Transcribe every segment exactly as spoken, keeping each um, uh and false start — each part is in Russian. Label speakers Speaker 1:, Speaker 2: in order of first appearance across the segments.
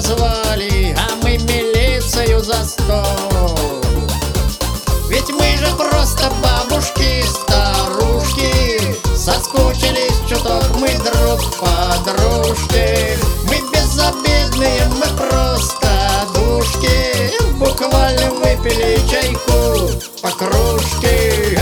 Speaker 1: позвали, а мы милицию за стол. Ведь мы же просто бабушки, старушки, соскучились чуток мы друг по дружке. Мы безобидные, мы просто душки, буквально выпили чайку по кружке.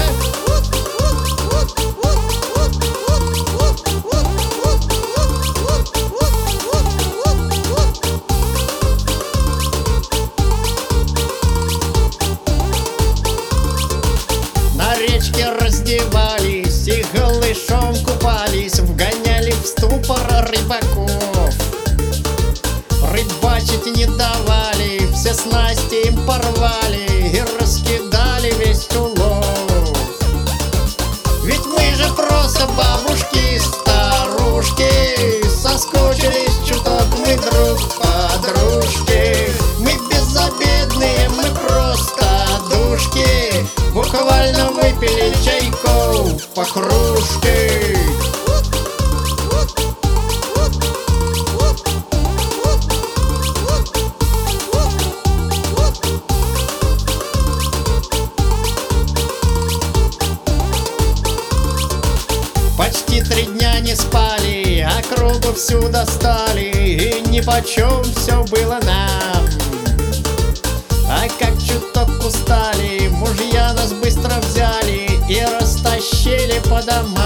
Speaker 1: На речке раздевались и голышом купались, вгоняли в ступор рыбаков. Рыбачить не давали, все снасти им порвали и раскидали весь улов. Ведь мы же просто бабушки, старушки, соскучились чуток мы друг по дружке. Мы безобидные, мы просто душки, буквально выпили чайку по кружке. Почти три дня не спали, округу всю достали, и нипочем все было нам. А как чуток устали, мужья нас быстро взяли и растащили по домам.